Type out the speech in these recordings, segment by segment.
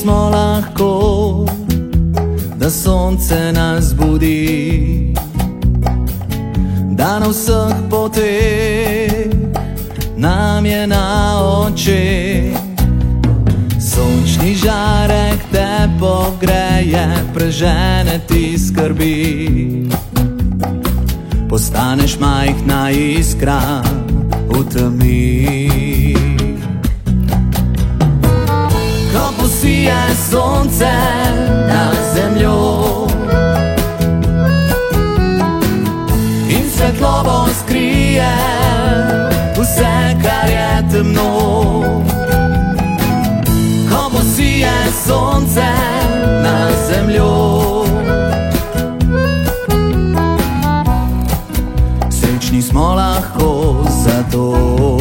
smo lahko, da sonce nas budi, da na vseh poteh nam je na očeh. Sončni žarek te pogreje, prežene ti skrbi, postaneš majhna iskra v temi. Ko posije sonce na zemljo in svetlobo skrije vse, kar je temno. Ko posije sonce na zemljo, srečni smo lahko zato.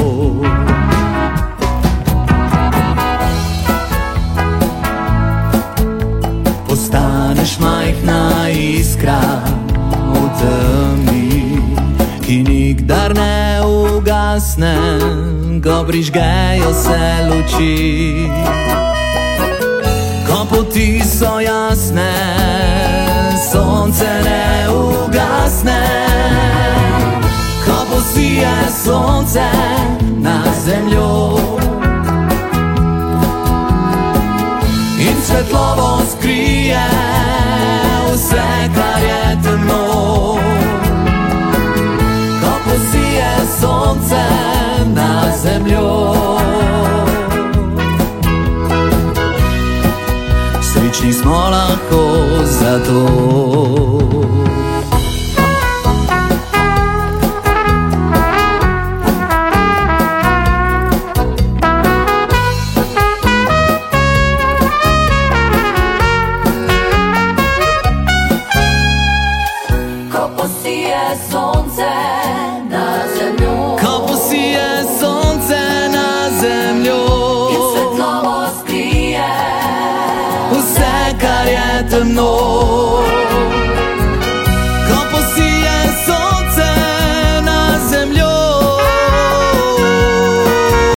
Postaneš majhna iskra v temi, ki nikdar ne ugasne, ko prižgejo se luči. Ko poti so jasne, sonce ne ugasne. Ko posije sonce na zemljo in svetlobo skrije vse, kar je temno. Ko posije sonce na zemljo, srečni smo lahko zato. Ko posije sonce na zemljo, Ko posije sonce na zemljo in svetlobo skrije vse, kar je temno.